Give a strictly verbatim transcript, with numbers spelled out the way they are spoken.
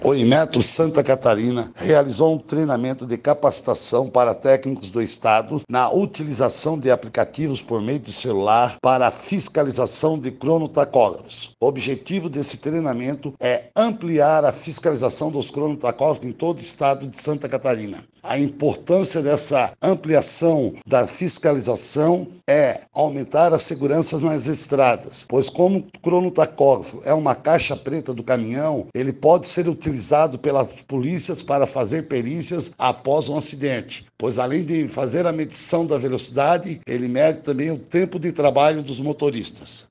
O Inmetro Santa Catarina realizou um treinamento de capacitação para técnicos do Estado na utilização de aplicativos por meio de celular para a fiscalização de cronotacógrafos. O objetivo desse treinamento é ampliar a fiscalização dos cronotacógrafos em todo o Estado de Santa Catarina. A importância dessa ampliação da fiscalização é aumentar a segurança nas estradas, pois como o cronotacógrafo é uma caixa preta do caminhão, ele pode ser utilizado pelas polícias para fazer perícias após um acidente, pois além de fazer a medição da velocidade, ele mede também o tempo de trabalho dos motoristas.